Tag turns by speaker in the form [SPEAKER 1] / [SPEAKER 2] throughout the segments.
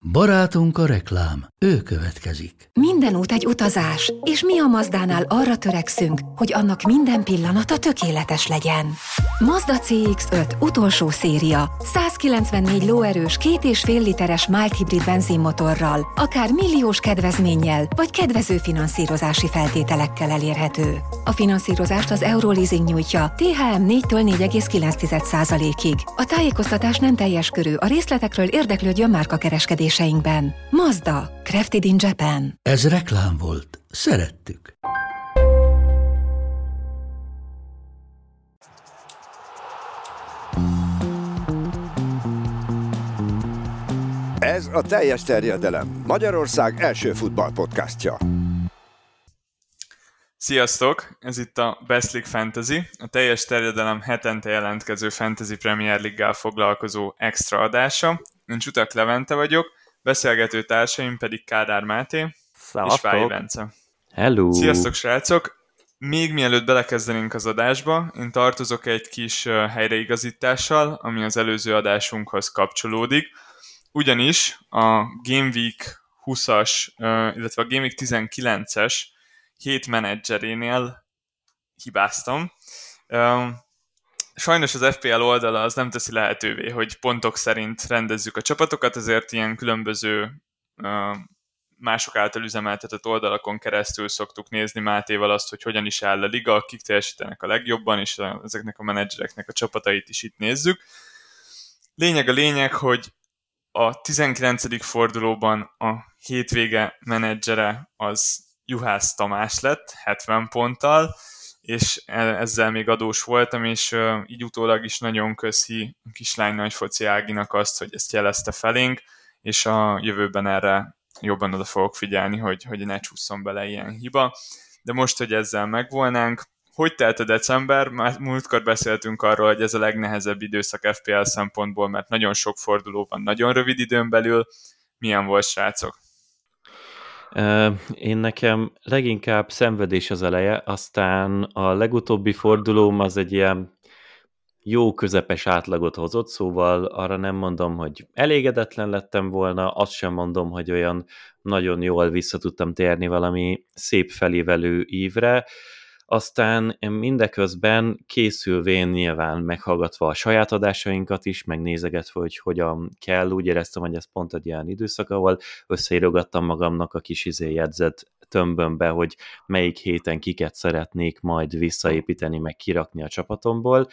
[SPEAKER 1] Barátunk a reklám, ő következik.
[SPEAKER 2] Minden út egy utazás, és mi a Mazdánál arra törekszünk, hogy annak minden pillanata tökéletes legyen. Mazda CX-5 utolsó széria, 194 lóerős 2,5 literes mild hibrid benzinmotorral, akár milliós kedvezménnyel, vagy kedvező finanszírozási feltételekkel elérhető. A finanszírozást az Euroleasing nyújtja, THM 4-től 4,9%-ig. A tájékoztatás nem teljes körű, a részletekről érdeklődjön márkakereskedéseinkben. Mazda, crafted in Japan.
[SPEAKER 1] Ez reklám volt. Szerettük.
[SPEAKER 3] Ez a Teljes Terjedelem, Magyarország első futballpodcastja.
[SPEAKER 4] Sziasztok! Ez itt a Best League Fantasy, a Teljes Terjedelem hetente jelentkező Fantasy Premier League-gel foglalkozó extra adása. Én Csutak Levente vagyok, beszélgető társaim pedig Kádár Máté és Vályi Bence.
[SPEAKER 5] Hello!
[SPEAKER 4] Sziasztok, srácok! Még mielőtt belekezdenénk az adásba, én tartozok egy kis helyreigazítással, ami az előző adásunkhoz kapcsolódik. Ugyanis a Game Week 20-as, illetve a Game Week 19-es hét menedzserénél hibáztam. Sajnos az FPL oldala az nem teszi lehetővé, hogy pontok szerint rendezzük a csapatokat, ezért ilyen különböző mások által üzemeltetett oldalakon keresztül szoktuk nézni Mátéval azt, hogy hogyan is áll a liga, kik teljesítenek a legjobban, és ezeknek a menedzsereknek a csapatait is itt nézzük. Lényeg, hogy a 19. fordulóban a hétvége menedzsere az Juhász Tamás lett 70 ponttal, és ezzel még adós voltam, és így utólag is nagyon köszi a kislány nagyfoci Áginak azt, hogy ezt jelezte felénk, és a jövőben erre jobban oda fogok figyelni, hogy ne csúszson bele ilyen hiba. De most, hogy ezzel megvolnánk, hogy telt a december? Már múltkor beszéltünk arról, hogy ez a legnehezebb időszak FPL szempontból, mert nagyon sok forduló van nagyon rövid időn belül. Milyen volt, srácok?
[SPEAKER 5] Én nekem leginkább szenvedés az eleje, aztán a legutóbbi fordulóm az egy ilyen jó közepes átlagot hozott, szóval arra nem mondom, hogy elégedetlen lettem volna, azt sem mondom, hogy olyan nagyon jól vissza tudtam térni valami szép felévelő ívre, aztán mindeközben készülvén nyilván meghallgatva a saját adásainkat is, megnézegetve, hogy hogyan kell, úgy éreztem, hogy ez pont egy ilyen időszak, ahol összeírogattam magamnak a kis jegyzet tömbömbe, hogy melyik héten kiket szeretnék majd visszaépíteni, meg kirakni a csapatomból,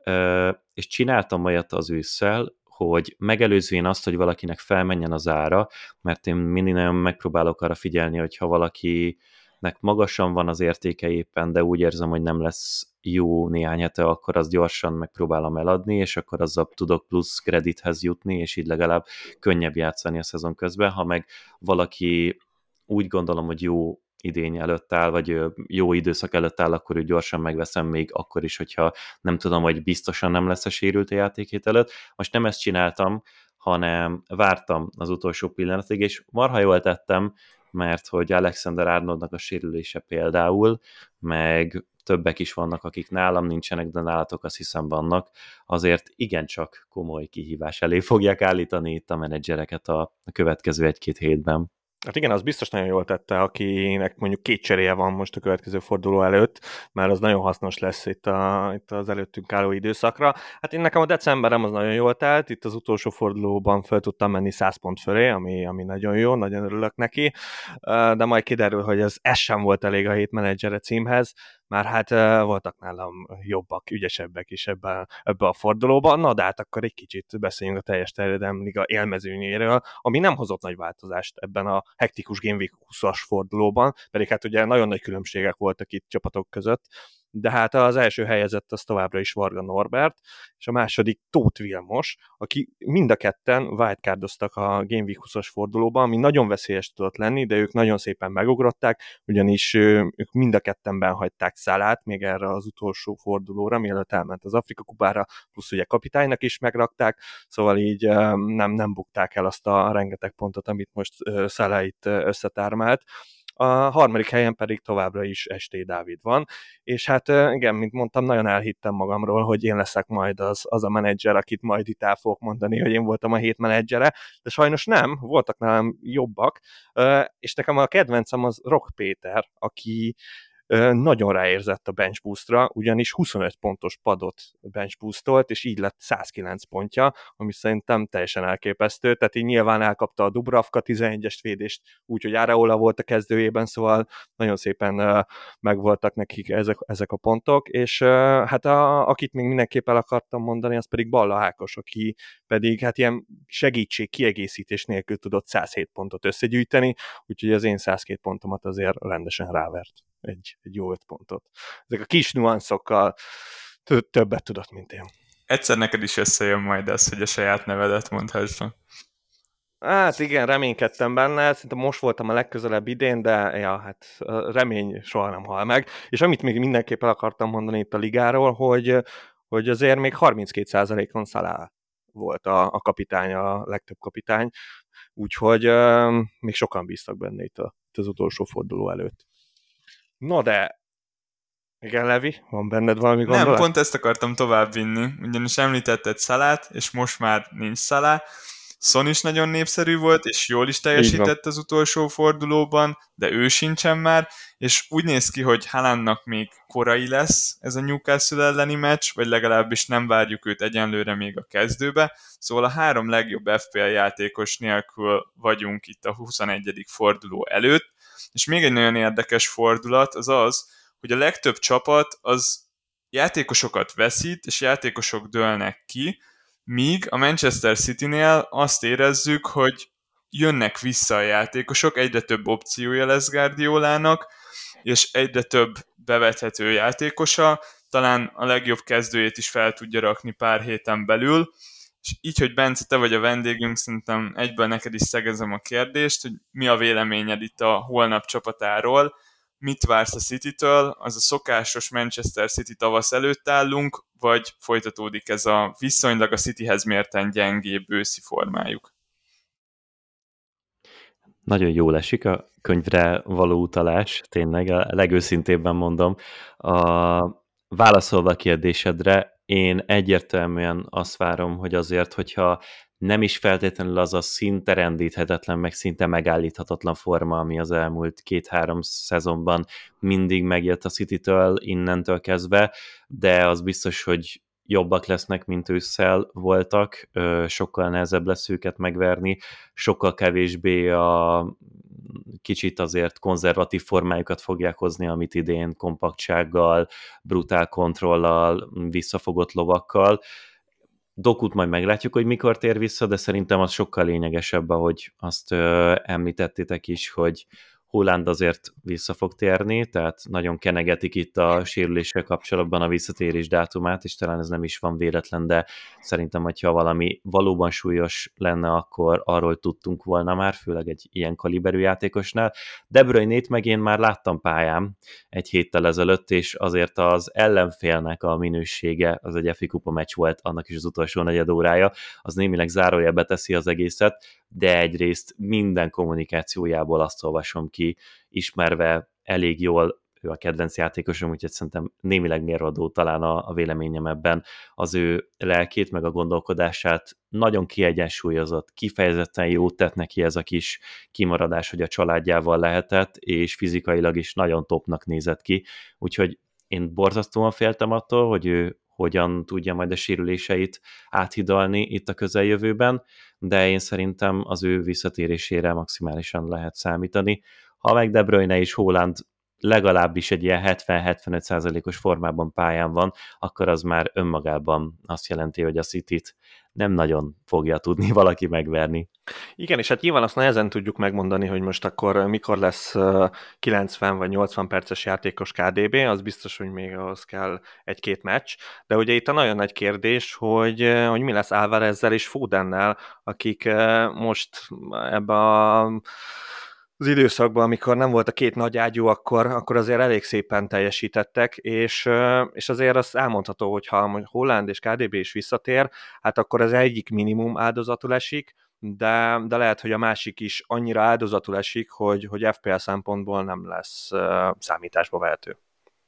[SPEAKER 5] és csináltam olyat az ősszel, hogy megelőzvén azt, hogy valakinek felmenjen az ára, mert én mindig nagyon megpróbálok arra figyelni, hogy ha valakinek magasan van az értéke éppen, de úgy érzem, hogy nem lesz jó néhány hete, akkor azt gyorsan megpróbálom eladni, és akkor azzal tudok plusz kredithez jutni, és így legalább könnyebb játszani a szezon közben. Ha meg valaki úgy gondolom, hogy jó idény előtt áll, vagy jó időszak előtt áll, akkor ő gyorsan megveszem még akkor is, hogyha nem tudom, hogy biztosan nem lesz a sérült a játékhét előtt. Most nem ezt csináltam, hanem vártam az utolsó pillanatig, és marha jól tettem, mert hogy Alexander Arnoldnak a sérülése például, meg többek is vannak, akik nálam nincsenek, de nálatok azt hiszem vannak, azért igencsak komoly kihívás elé fogják állítani itt a menedzsereket a következő egy-két hétben.
[SPEAKER 6] Hát igen, az biztos nagyon jól tette, akinek mondjuk 2 cseréje van most a következő forduló előtt, mert az nagyon hasznos lesz itt az előttünk álló időszakra. Hát én nekem a decemberem az nagyon jól telt, itt az utolsó fordulóban fel tudtam menni 100 pont fölé, ami nagyon jó, nagyon örülök neki, de majd kiderül, hogy ez sem volt elég a hét menedzsere címhez, már hát voltak nálam jobbak, ügyesebbek is ebbe a fordulóban, na de hát akkor egy kicsit beszéljünk a Teljes Terjedelem Liga élmezőnyéről, ami nem hozott nagy változást ebben a hektikus Game Week 20-as fordulóban, pedig hát ugye nagyon nagy különbségek voltak itt csapatok között, de hát az első helyezett az továbbra is Varga Norbert, és a második Tóth Vilmos, aki mind a ketten wildcardoztak a Game Week 20-as fordulóban, ami nagyon veszélyes tudott lenni, de ők nagyon szépen megugrották, ugyanis ők mind a ketten benhagyták Szalát még erre az utolsó fordulóra, mielőtt elment az Afrika kupára, plusz ugye kapitánynak is megrakták, szóval így nem bukták el azt a rengeteg pontot, amit most Szalá itt összetármált. a harmadik helyen pedig továbbra is ST Dávid van, és hát igen, mint mondtam, nagyon elhittem magamról, hogy én leszek majd az a menedzser, akit majd itt el fogok mondani, hogy én voltam a hét menedzsere, de sajnos nem, voltak nálam jobbak, és nekem a kedvencem az Rock Péter, aki nagyon ráérzett a bench boostra, ugyanis 25 pontos padot bench boostolt, és így lett 109 pontja, ami szerintem teljesen elképesztő, tehát így nyilván elkapta a Dubravka 11-es védést, úgyhogy Areola volt a kezdőjében, szóval nagyon szépen megvoltak nekik ezek a pontok, és hát akit még mindenképp el akartam mondani, az pedig Balla Ákos, aki pedig hát ilyen segítség, kiegészítés nélkül tudott 107 pontot összegyűjteni, úgyhogy az én 102 pontomat azért rendesen rávert egy jó 5 pontot. Ezek a kis nuanszokkal többet tudott, mint én.
[SPEAKER 4] Egyszer neked is összejön majd ez, hogy a saját nevedet mondhassam.
[SPEAKER 6] Hát igen, reménykedtem benne, szerintem most voltam a legközelebb idén, de ja, hát a remény soha nem hal meg. És amit még mindenképp el akartam mondani itt a ligáról, hogy azért még 32%-on Salah volt a kapitány, a legtöbb kapitány, úgyhogy még sokan bíztak benne itt az utolsó forduló előtt. No de, igen, Levi, van benned valami gondolat?
[SPEAKER 4] Nem, pont ezt akartam továbbvinni, ugyanis említetted Salát, és most már nincs Salah. Son is nagyon népszerű volt, és jól is teljesített az utolsó fordulóban, de ő sincsen már, és úgy néz ki, hogy Haalandnak még korai lesz ez a Newcastle elleni meccs, vagy legalábbis nem várjuk őt egyenlőre még a kezdőbe, szóval a 3 legjobb FPL játékos nélkül vagyunk itt a 21. forduló előtt, és még egy nagyon érdekes fordulat az az, hogy a legtöbb csapat az játékosokat veszít, és játékosok dőlnek ki, míg a Manchester Citynél azt érezzük, hogy jönnek vissza a játékosok, egyre több opciója lesz Guardiolának, és egyre több bevethető játékosa, talán a legjobb kezdőjét is fel tudja rakni pár héten belül, és így, hogy Bence, te vagy a vendégünk, szerintem egyből neked is szegezem a kérdést, hogy mi a véleményed itt a holnap csapatáról, mit vársz a City-től, az a szokásos Manchester City tavasz előtt állunk, vagy folytatódik ez a viszonylag a Cityhez mérten gyengébb őszi formájuk?
[SPEAKER 5] Nagyon jól esik a könyvre való utalás, tényleg a legőszintébben mondom. Válaszolva a kérdésedre, én egyértelműen azt várom, hogy azért, hogyha nem is feltétlenül az a szinte rendíthetetlen, meg szinte megállíthatatlan forma, ami az elmúlt 2-3 szezonban mindig megjött a Citytől innentől kezdve, de az biztos, hogy jobbak lesznek, mint ősszel voltak, sokkal nehezebb lesz őket megverni, sokkal kevésbé a kicsit azért konzervatív formájukat fogják hozni, amit idén kompaktsággal, brutál kontrollal, visszafogott lovakkal. Dokut majd meglátjuk, hogy mikor tér vissza, de szerintem az sokkal lényegesebb, ahogy azt említettétek is, hogy Haaland azért vissza fog térni, tehát nagyon kenegetik itt a sérüléssel kapcsolatban a visszatérés dátumát, és talán ez nem is van véletlen, de szerintem, hogyha valami valóban súlyos lenne, akkor arról tudtunk volna már, főleg egy ilyen kaliberű játékosnál. De Bruyne-t meg én már láttam pályán egy héttel ezelőtt, és azért az ellenfélnek a minősége, az egy FA Kupa meccs volt, annak is az utolsó negyed órája, az némileg zárójelbe teszi az egészet, de egyrészt minden kommunikációjából azt olvasom ki, ismerve elég jól, ő a kedvenc játékosom, úgyhogy szerintem némileg mérvadó talán a véleményem ebben, az ő lelkét, meg a gondolkodását nagyon kiegyensúlyozott, kifejezetten jót tett neki ez a kis kimaradás, hogy a családjával lehetett, és fizikailag is nagyon topnak nézett ki, úgyhogy én borzasztóan féltem attól, hogy ő hogyan tudja majd a sérüléseit áthidalni itt a közeljövőben, de én szerintem az ő visszatérésére maximálisan lehet számítani. Ha meg De Bruyne és Haaland legalábbis egy ilyen 70-75%-os formában pályán van, akkor az már önmagában azt jelenti, hogy a Cityt nem nagyon fogja tudni valaki megverni.
[SPEAKER 6] Igen, és hát nyilván azt nehezen tudjuk megmondani, hogy most akkor mikor lesz 90 vagy 80 perces játékos KDB, az biztos, hogy még ahhoz kell 1-2 meccs, de ugye itt a nagyon nagy kérdés, hogy mi lesz Alvarezzel és Fodennel, akik most ebben az időszakban, amikor nem volt a két nagy ágyú, akkor azért elég szépen teljesítettek, és azért azt elmondható, hogy ha Haaland és KDB is visszatér, hát akkor az egyik minimum áldozatul esik, de lehet, hogy a másik is annyira áldozatul esik, hogy FPL szempontból nem lesz számításba vehető.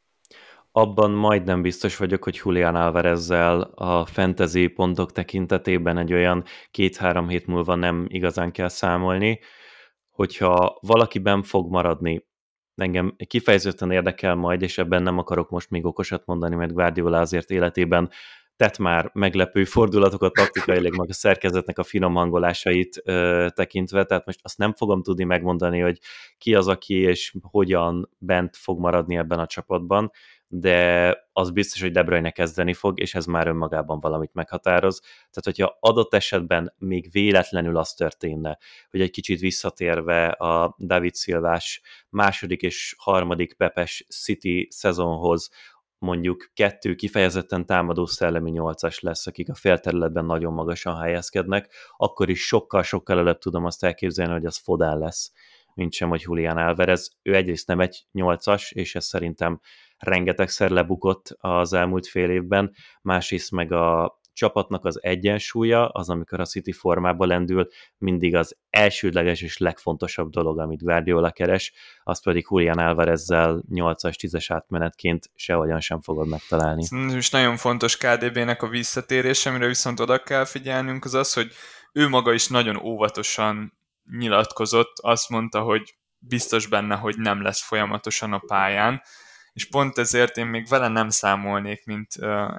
[SPEAKER 5] Abban majdnem biztos vagyok, hogy Julián Álvarezzel a fantasy pontok tekintetében egy olyan 2-3 hét múlva nem igazán kell számolni. Hogyha valakiben fog maradni, engem kifejezetten érdekel majd, és ebben nem akarok most még okosat mondani, mert Guardiola azért életében tett már meglepő fordulatokat taktikailag, meg a szerkezetnek a finom hangolásait tekintve, tehát most azt nem fogom tudni megmondani, hogy ki az, aki és hogyan bent fog maradni ebben a csapatban, de az biztos, hogy De Bruyne kezdeni fog, és ez már önmagában valamit meghatároz. Tehát, hogyha adott esetben még véletlenül az történne, hogy egy kicsit visszatérve a David Silvás második és harmadik Pepes City szezonhoz mondjuk 2 kifejezetten támadó szellemi 8-as lesz, akik a félterületben nagyon magasan helyezkednek, akkor is sokkal-sokkal előbb tudom azt elképzelni, hogy az Foden lesz, mint sem, hogy Julián Álvarez. Ő egyrészt nem egy 8-as, és ez szerintem rengetegszer lebukott az elmúlt fél évben, másrészt meg a csapatnak az egyensúlya, az, amikor a City formába lendül, mindig az elsődleges és legfontosabb dolog, amit Guardiola keres, azt pedig Julián Álvarezzel 8-as, 10-es átmenetként sehogyan sem fogod megtalálni.
[SPEAKER 4] És nagyon fontos KDB-nek a visszatérése, amire viszont oda kell figyelnünk, az az, hogy ő maga is nagyon óvatosan nyilatkozott, azt mondta, hogy biztos benne, hogy nem lesz folyamatosan a pályán, és pont ezért én még vele nem számolnék, mint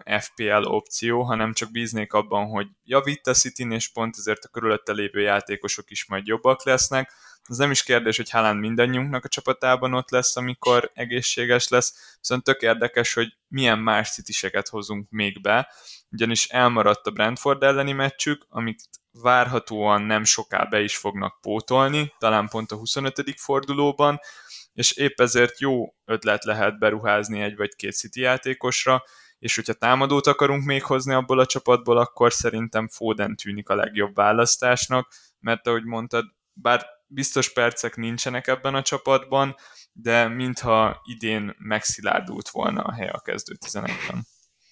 [SPEAKER 4] FPL opció, hanem csak bíznék abban, hogy javít a Cityn, és pont ezért a körülötte lévő játékosok is majd jobbak lesznek. Az nem is kérdés, hogy Haaland mindannyiunknak a csapatában ott lesz, amikor egészséges lesz, viszont tök érdekes, hogy milyen más Cityseket hozunk még be, ugyanis elmaradt a Brentford elleni meccsük, amit várhatóan nem soká be is fognak pótolni, talán pont a 25. fordulóban, és épp ezért jó ötlet lehet beruházni egy vagy két City játékosra, és hogyha támadót akarunk még hozni abból a csapatból, akkor szerintem Foden tűnik a legjobb választásnak, mert ahogy mondtad, bár biztos percek nincsenek ebben a csapatban, de mintha idén megszilárdult volna a hely a kezdő 11-ben.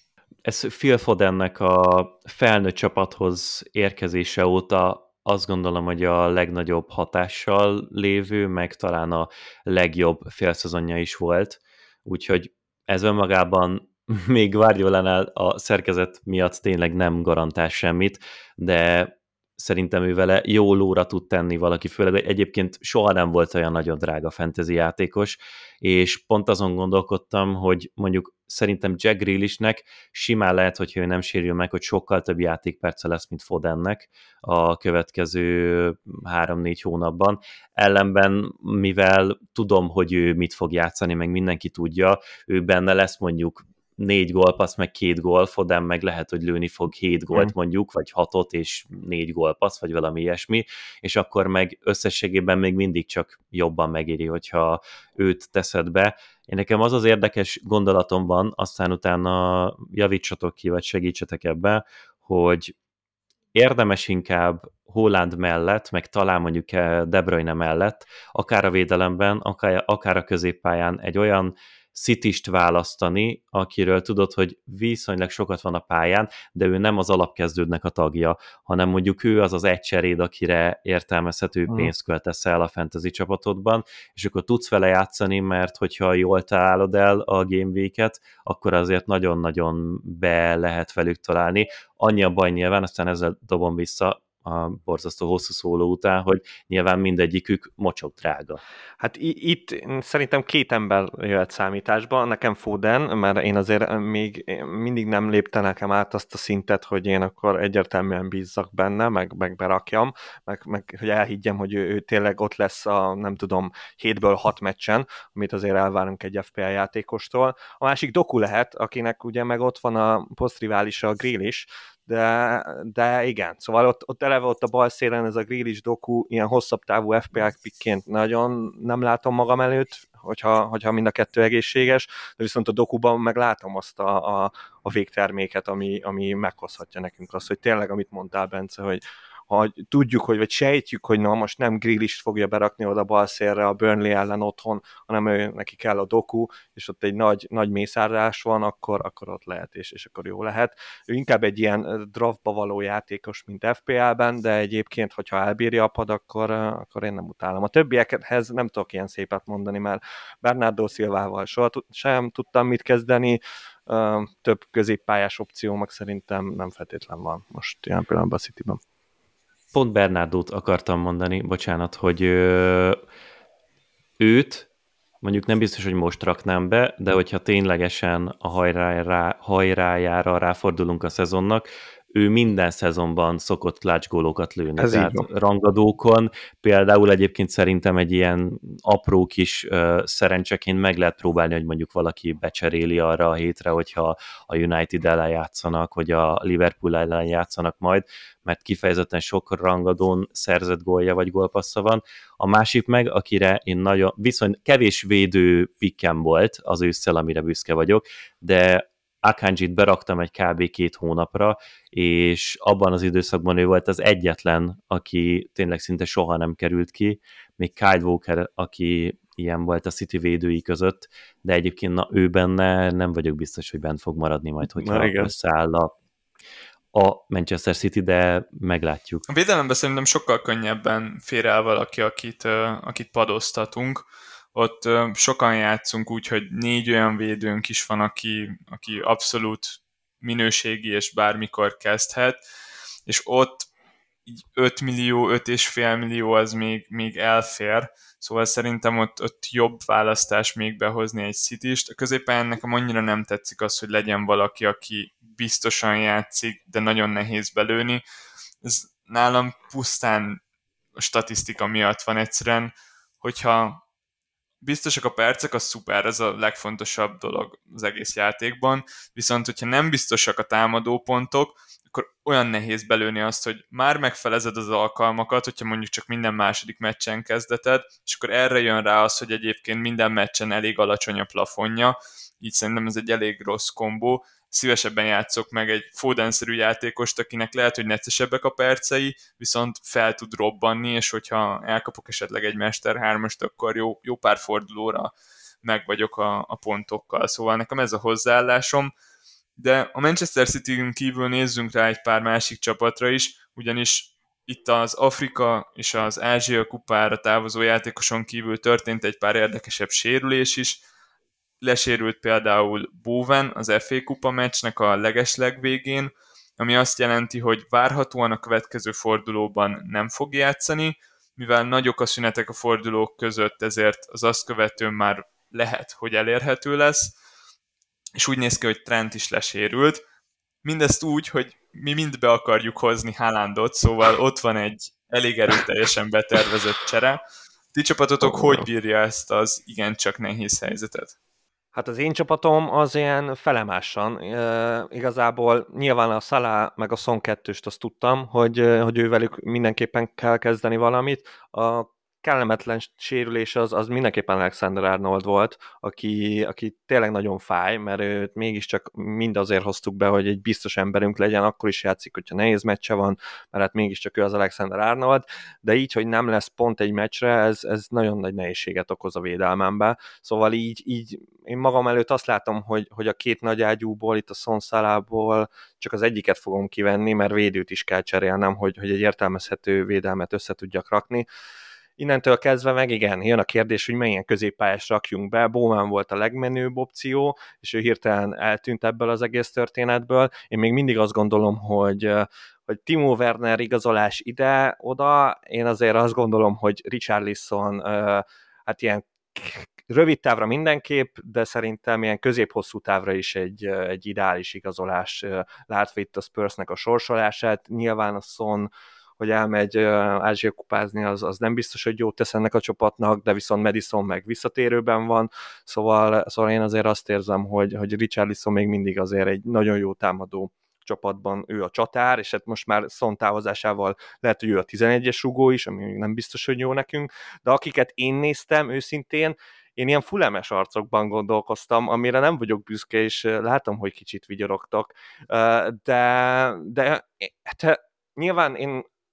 [SPEAKER 5] Ez Phil Fodennek a felnőtt csapathoz érkezése óta azt gondolom, hogy a legnagyobb hatással lévő, meg talán a legjobb félszezonja is volt, úgyhogy ez önmagában még Guardiolánál a szerkezet miatt tényleg nem garantál semmit, de szerintem ő vele jó lóra tud tenni valaki, főleg egyébként soha nem volt olyan nagyon drága fantasy játékos, és pont azon gondolkodtam, hogy mondjuk szerintem Jack Grealishnek simán lehet, hogyha ő nem sérül meg, hogy sokkal több játékperce lesz, mint Fodennek a következő 3-4 hónapban. Ellenben, mivel tudom, hogy ő mit fog játszani, meg mindenki tudja, ő benne lesz mondjuk 4 gólpassz, meg 2 gól, Foden meg lehet, hogy lőni fog 7 gólt mondjuk, vagy 6-ot, és 4 gólpassz, vagy valami ilyesmi, és akkor meg összességében még mindig csak jobban megéri, hogyha őt teszed be. Én nekem az érdekes gondolatom van, aztán utána javítsatok ki, vagy segítsetek ebbe, hogy érdemes inkább Haaland mellett, meg talán mondjuk De Bruyne mellett, akár a védelemben, akár a középpályán egy olyan Cityst választani, akiről tudod, hogy viszonylag sokat van a pályán, de ő nem az alapkezdődnek a tagja, hanem mondjuk ő az egy cseréd, akire értelmezhető pénzt költesz el a fantasy csapatodban, és akkor tudsz vele játszani, mert hogyha jól találod el a Game Week-et, akkor azért nagyon-nagyon be lehet velük találni. Annyi a baj nyilván, aztán ezzel dobom vissza a borzasztó hosszú szóló után, hogy nyilván mindegyikük mocsok drága.
[SPEAKER 6] Hát itt szerintem 2 ember jöhet számításba, nekem Foden, mert én azért még mindig nem lépte nekem át azt a szintet, hogy én akkor egyértelműen bízzak benne, meg berakjam, meg hogy elhiggyem, hogy ő tényleg ott lesz a, nem tudom, 7-ből 6 meccsen, amit azért elvárunk egy FPL játékostól. A másik Doku lehet, akinek ugye meg ott van a posztriválisa a Grealish, de igen, szóval ott eleve ott a bal szélen ez a Grealish Doku ilyen hosszabb távú FPL pickként nagyon nem látom magam előtt, hogyha mind a kettő egészséges, de viszont a Dokuban meg látom azt a végterméket, ami meghozhatja nekünk azt, hogy tényleg, amit mondtál, Bence, ha tudjuk, vagy sejtjük, hogy na most nem Grealish fogja berakni oda balszélre a Burnley ellen otthon, hanem neki kell a Doku, és ott egy nagy mészárlás van, akkor ott lehet, és akkor jó lehet. Ő inkább egy ilyen draftba való játékos, mint FPL-ben, de egyébként, hogyha elbírja a pad, akkor én nem utálom. A többiekhez nem tudok ilyen szépet mondani, mert Bernardo Silvával soha sem tudtam mit kezdeni, több középpályás opció meg szerintem nem feltétlen van most ilyen pillanatban a Cityben.
[SPEAKER 5] Pont Bernardót akartam mondani, bocsánat, hogy őt mondjuk nem biztos, hogy most raknám be, de hogyha ténylegesen a hajrájára ráfordulunk a szezonnak, ő minden szezonban szokott clutch gólokat lőni.
[SPEAKER 6] Ez
[SPEAKER 5] tehát rangadókon például egyébként szerintem egy ilyen apró kis szerencseként meg lehet próbálni, hogy mondjuk valaki becseréli arra a hétre, hogyha a United ellen játszanak, vagy a Liverpool ellen játszanak majd, mert kifejezetten sok rangadón szerzett gólja vagy gólpassza van. A másik meg, akire én viszont kevés védő pikkem volt az ősszel, amire büszke vagyok, de Akanjit beraktam egy kb. 2 hónapra, és abban az időszakban ő volt az egyetlen, aki tényleg szinte soha nem került ki, még Kyle Walker, aki ilyen volt a City védői között, de egyébként ő benne nem vagyok biztos, hogy bent fog maradni majd, hogyha összeáll a Manchester City, de meglátjuk.
[SPEAKER 4] A védelemben szerintem sokkal könnyebben fér el valaki, akit padoztatunk. Ott sokan játszunk úgy, hogy 4 olyan védőnk is van, aki abszolút minőségi és bármikor kezdhet, és ott így 5 millió, 5,5 millió az még elfér, szóval szerintem ott jobb választás még behozni egy Cityst. A középpályán nekem annyira nem tetszik az, hogy legyen valaki, aki biztosan játszik, de nagyon nehéz belőni. Ez nálam pusztán a statisztika miatt van egyszerűen, hogyha biztosak a percek, az szuper, ez a legfontosabb dolog az egész játékban, viszont hogyha nem biztosak a támadópontok, akkor olyan nehéz belőni azt, hogy már megfelezed az alkalmakat, hogyha mondjuk csak minden második meccsen kezdeted, és akkor erre jön rá az, hogy egyébként minden meccsen elég alacsony a plafonja, így szerintem ez egy elég rossz kombó. Szívesebben játszok meg egy Foden-szerű játékost, akinek lehet, hogy neccesebbek a percei, viszont fel tud robbanni, és hogyha elkapok esetleg egy Mester 3-ast, akkor jó pár fordulóra meg vagyok a pontokkal. Szóval nekem ez a hozzáállásom, de a Manchester City-n kívül nézzünk rá egy pár másik csapatra is, ugyanis itt az Afrika és az Ázsia kupára távozó játékoson kívül történt egy pár érdekesebb sérülés is. Lesérült például Bowen az FA kupa meccsnek a legesleg végén, ami azt jelenti, hogy várhatóan a következő fordulóban nem fog játszani, mivel nagyok a szünetek a fordulók között, ezért az azt követően már lehet, hogy elérhető lesz, és úgy néz ki, hogy Trent is lesérült. Mindezt úgy, hogy mi mind be akarjuk hozni Haalandot, szóval ott van egy elég erőteljesen betervezett csere. Ti csapatotok hogy bírja ezt az igencsak nehéz helyzetet?
[SPEAKER 6] Hát az én csapatom az ilyen felemásan. Igazából nyilván a Salah meg a Son 2-st azt tudtam, hogy ővelük mindenképpen kell kezdeni valamit. A kellemetlen sérülés az mindenképpen Alexander Arnold volt, aki tényleg nagyon fáj, mert őt mégiscsak mind azért hoztuk be, hogy egy biztos emberünk legyen, akkor is játszik, hogyha nehéz meccse van, mert hát mégiscsak ő az Alexander Arnold, de így, hogy nem lesz pont egy meccsre, ez nagyon nagy nehézséget okoz a védelmembe. Szóval így én magam előtt azt látom, hogy a 2 nagy ágyúból, itt a Son Salahból csak az egyiket fogom kivenni, mert védőt is kell cserélnem, hogy egy értelmezhető védelmet össze tudjak rakni. Innentől kezdve meg igen, jön a kérdés, hogy milyen középpályást rakjunk be. Bowman volt a legmenőbb opció, és ő hirtelen eltűnt ebből az egész történetből. Én még mindig azt gondolom, hogy Timo Werner igazolás ide-oda, én azért azt gondolom, hogy Richarlison hát ilyen rövid távra mindenképp, de szerintem ilyen közép-hosszú távra is egy ideális igazolás, látva itt a Spursnek a sorsolását. Nyilván a Son, hogy elmegy Ázsia kupázni, az nem biztos, hogy jót tesz ennek a csapatnak, de viszont Madison meg visszatérőben van, szóval én azért azt érzem, hogy Richarlison még mindig azért egy nagyon jó támadó csapatban ő a csatár, és hát most már Son távozásával lehet, hogy ő a 11-es rugó is, ami még nem biztos, hogy jó nekünk, de akiket én néztem őszintén, én ilyen fullemes arcokban gondolkoztam, amire nem vagyok büszke, és látom, hogy kicsit vigyorogtok, de nyilván én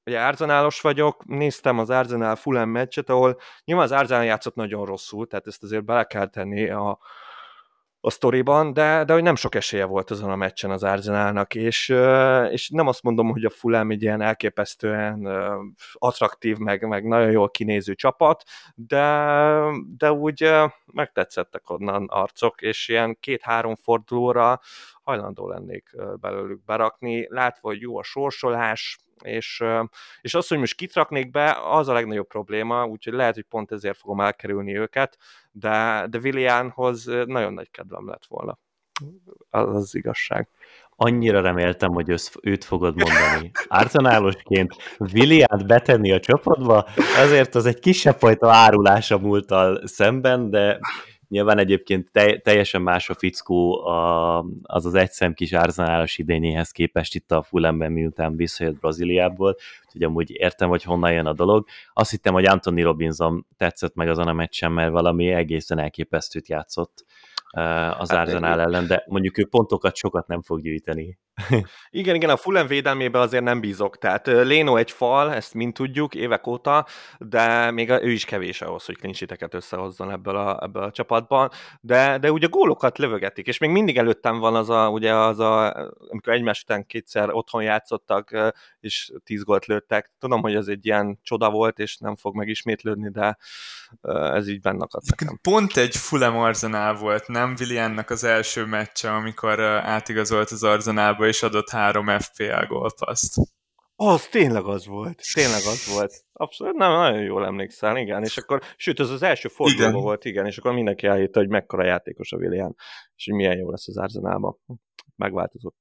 [SPEAKER 6] ugye Arsenalos vagyok, néztem az Arsenal Fulham meccset, ahol nyilván az Arsenal játszott nagyon rosszul, tehát ezt azért bele kell tenni a sztoriban, de hogy nem sok esélye volt azon a meccsen az Arsenalnak, és nem azt mondom, hogy a Fulham egy ilyen elképesztően attraktív, meg nagyon jól kinéző csapat, de úgy megtetszettek onnan arcok, és ilyen 2-3 fordulóra hajlandó lennék belőlük berakni, látva, hogy jó a sorsolás, és az, hogy most kit raknék be, az a legnagyobb probléma, úgyhogy lehet, hogy pont ezért fogom elkerülni őket, de Willianhoz nagyon nagy kedvem lett volna. Az igazság.
[SPEAKER 5] Annyira reméltem, hogy őt fogod mondani. Arsenalosként Williant betenni a csapatba, azért az egy kisebb fajta árulás a múlttal szemben, de nyilván egyébként teljesen más a fickó az egyszem kis Arsenalos idényéhez képest itt a Fulhamben, miután visszajött Brazíliából, úgyhogy amúgy értem, hogy honnan jön a dolog. Azt hittem, hogy Anthony Robinson tetszett meg azon a meccsen, mert valami egészen elképesztőt játszott az Arsenal ellen, de mondjuk ő pontokat sokat nem fog gyűjteni.
[SPEAKER 6] Igen, a Fulham védelmében azért nem bízok. Tehát Leno egy fal, ezt mind tudjuk évek óta, de még ő is kevés ahhoz, hogy clean-sheeteket összehozzon ebből a csapatban. De ugye gólokat lövögetik, és még mindig előttem van amikor egymás után kétszer otthon játszottak, és 10 gólt lőttek. Tudom, hogy ez egy ilyen csoda volt, és nem fog megismétlődni, de ez így benne akadt nekem.
[SPEAKER 4] Pont egy Fulham Arsenal volt, nem Williannak az első meccse, amikor átigazolt az Arsenalba, és adott 3 FPL gólpasszt.
[SPEAKER 6] Az tényleg az volt. Abszolút, nem, nagyon jól emlékszel, igen, és akkor, sőt, az első fordulóban volt, igen, és akkor mindenki elhitte, hogy mekkora játékos a Willian, és hogy milyen jó lesz az Arsenalban. Megváltozott.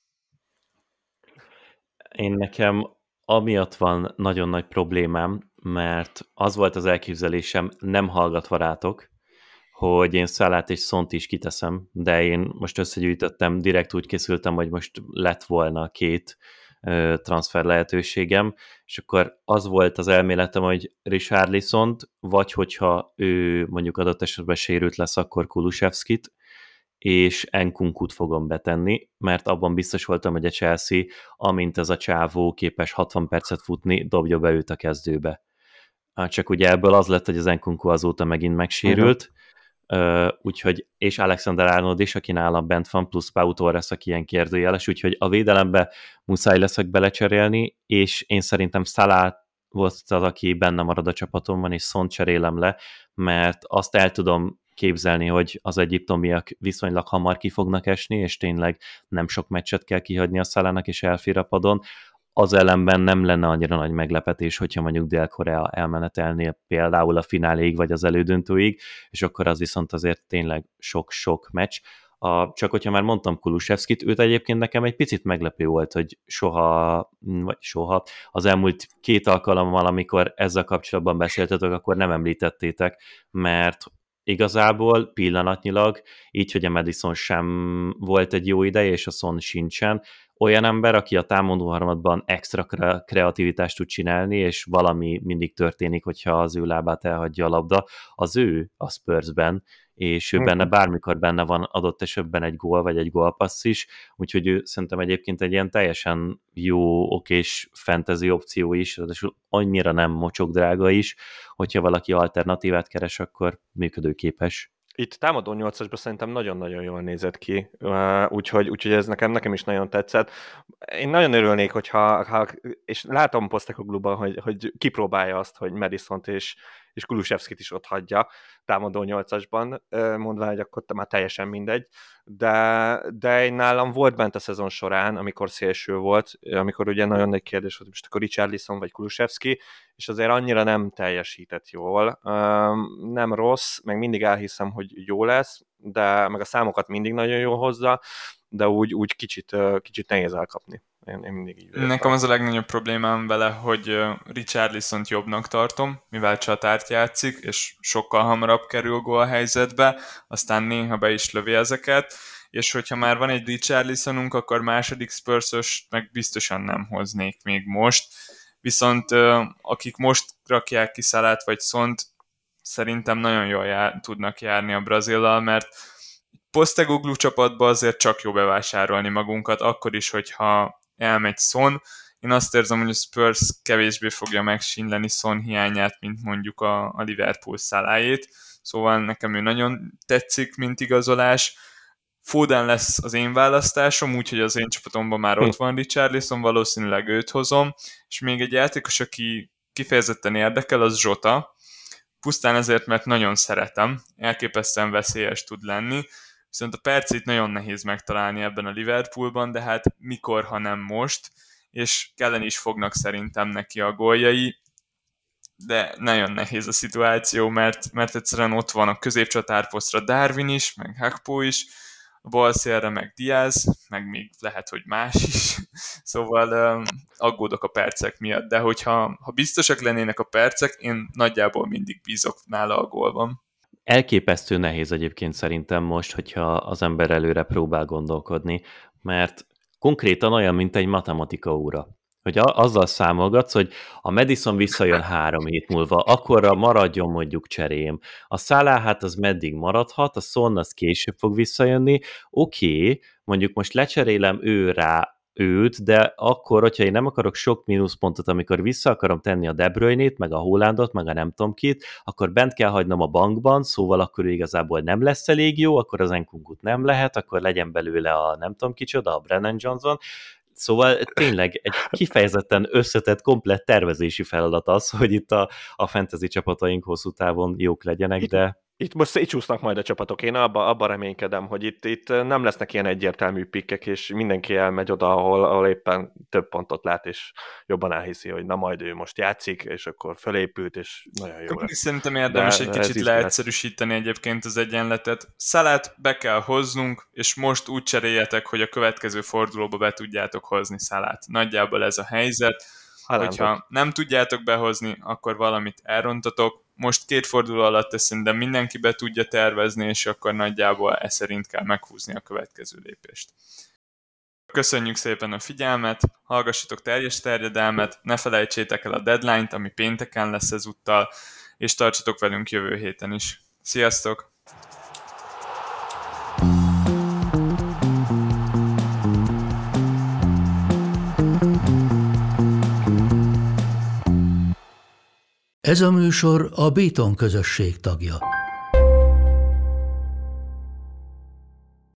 [SPEAKER 5] Én nekem amiatt van nagyon nagy problémám, mert az volt az elképzelésem, nem hallgatva rátok, hogy én Szalát és Szont is kiteszem, de én most összegyűjtöttem, direkt úgy készültem, hogy most lett volna 2 transfer lehetőségem, és akkor az volt az elméletem, hogy Richarlisont, vagy hogyha ő mondjuk adott esetben sérült lesz, akkor Kulusevskit, és Nkunkut fogom betenni, mert abban biztos voltam, hogy a Chelsea, amint ez a csávó képes 60 percet futni, dobja be őt a kezdőbe. Csak ugye ebből az lett, hogy az Nkunku azóta megint megsérült, úgyhogy, és Alexander Arnold is, aki nálam bent van, plusz Pau Torres, aki ilyen kérdőjeles, úgyhogy a védelembe muszáj leszek belecserélni, és én szerintem Salah volt az, aki benne marad a csapatomban, és Son cserélem le, mert azt el tudom képzelni, hogy az egyiptomiak viszonylag hamar ki fognak esni, és tényleg nem sok meccset kell kihagyni a Salahnak, és elfér a padon. Az ellenben nem lenne annyira nagy meglepetés, hogyha mondjuk Dél-Korea elmenetelnél például a fináléig, vagy az elődöntőig, és akkor az viszont azért tényleg sok-sok meccs. Csak hogyha már mondtam Kulusevskit, őt egyébként nekem egy picit meglepő volt, hogy soha az elmúlt 2 alkalommal, amikor ezzel kapcsolatban beszéltetek, akkor nem említettétek, mert igazából pillanatnyilag, így, hogy a Madison sem volt egy jó ideje, és a Son sincsen, olyan ember, aki a támadó harmadban extra kreativitást tud csinálni, és valami mindig történik, hogyha az ő lábát elhagyja a labda, az ő a Spursben, és ő benne bármikor benne van adott esetben egy gól, vagy egy gólpassz is, úgyhogy ő szerintem egyébként egy ilyen teljesen jó, okés fantasy opció is, ráadásul annyira nem mocsokdrága is, hogyha valaki alternatívát keres, akkor működőképes.
[SPEAKER 6] Itt támadó 8-asban szerintem nagyon-nagyon jól nézett ki, úgyhogy ez nekem is nagyon tetszett. Én nagyon örülnék, hogyha és látom Postecoglúban, hogy kipróbálja azt, hogy Madisont és Kulusevskit is ott hagyja támadó 8-asban, mondva, hogy akkor már teljesen mindegy, de én nálam volt bent a szezon során, amikor szélső volt, amikor ugye nagyon nagy kérdés volt, most akkor Richarlison vagy Kulusevski, és azért annyira nem teljesített jól. Nem rossz, meg mindig elhiszem, hogy jó lesz, de meg a számokat mindig nagyon jól hozza, de úgy kicsit nehéz elkapni. Én mindig így
[SPEAKER 4] Nekem az a legnagyobb problémám vele, hogy Richarlisont jobbnak tartom, mivel csatárt játszik, és sokkal hamarabb kerül gólhelyzetbe, aztán néha be is lövi ezeket, és hogyha már van egy Richarlisonunk, akkor második Spurs-ös meg biztosan nem hoznék még most. Viszont akik most rakják ki Salát vagy Sont, szerintem nagyon jól tudnak járni a Brazillal, mert Postecoglou csapatba azért csak jó bevásárolni magunkat, akkor is, hogyha elmegy Son, Én azt érzem, hogy a Spurs kevésbé fogja megsínleni Son hiányát, mint mondjuk a Liverpool Salájét, szóval nekem ő nagyon tetszik, mint igazolás. Foden lesz az én választásom, úgyhogy az én csapatomban már ott van Richarlison, valószínűleg őt hozom, és még egy játékos, aki kifejezetten érdekel, az Jota, pusztán ezért, mert nagyon szeretem, elképesztően veszélyes tud lenni, viszont a percét nagyon nehéz megtalálni ebben a Liverpoolban, de hát mikor, ha nem most, és kelleni is fognak szerintem neki a góljai, de nagyon nehéz a szituáció, mert egyszerűen ott van a középcsatárposztra Darwin is, meg Hakpo is, a bal szélre meg Diaz, meg még lehet, hogy más is, szóval aggódok a percek miatt, de hogyha biztosak lennének a percek, én nagyjából mindig bízok nála a gólban.
[SPEAKER 5] Elképesztő nehéz egyébként szerintem most, hogyha az ember előre próbál gondolkodni, mert konkrétan olyan, mint egy matematika óra. Hogy azzal számolgatsz, hogy a Madison visszajön 3 hét múlva, akkorra maradjon mondjuk cserém. A Salah, hát az meddig maradhat, a Son az később fog visszajönni. Oké, mondjuk most lecserélem őt, de akkor, hogyha én nem akarok sok mínuszpontot, amikor vissza akarom tenni a De Bruyne-t, meg a Haalandot, meg a nem tudom kit, akkor bent kell hagynom a bankban, szóval akkor igazából nem lesz elég jó, akkor az Nkungut nem lehet, akkor legyen belőle a nem tudom kicsoda, a Brennan Johnson. Szóval tényleg egy kifejezetten összetett, komplett tervezési feladat az, hogy itt a fantasy csapataink hosszú távon jók legyenek, de...
[SPEAKER 6] Itt most szétcsúsznak majd a csapatok. Én abba reménykedem, hogy itt nem lesznek ilyen egyértelmű pikkek, és mindenki elmegy oda, ahol éppen több pontot lát, és jobban elhiszi, hogy na majd ő most játszik, és akkor fölépült, és nagyon jó lesz.
[SPEAKER 4] Szerintem érdemes egy kicsit leegyszerűsíteni egyébként az egyenletet. Salát be kell hoznunk, és most úgy cseréljetek, hogy a következő fordulóba be tudjátok hozni Salát. Nagyjából ez a helyzet. Hogyha nem tudjátok behozni, akkor valamit elrontatok. Most 2 forduló alatt ezt szerintem mindenki be tudja tervezni, és akkor nagyjából ez szerint kell meghúzni a következő lépést. Köszönjük szépen a figyelmet, hallgassatok teljes terjedelmet, ne felejtsétek el a deadline-t, ami pénteken lesz ezúttal, és tartsatok velünk jövő héten is. Sziasztok!
[SPEAKER 1] Ez a műsor a Béton közösség tagja.